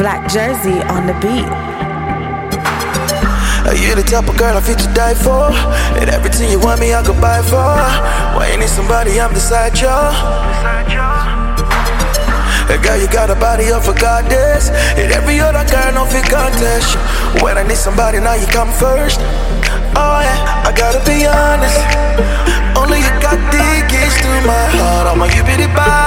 Black Jersey on the beat. You the type of girl I fit to die for, and everything you want me I could buy for. Why you need somebody, I'm beside you. Girl, you got a body of a goddess, and every other girl no fit contest you. When I need somebody, now you come first. Oh yeah, I gotta be honest, only you got the keys to my heart. I want you be the body.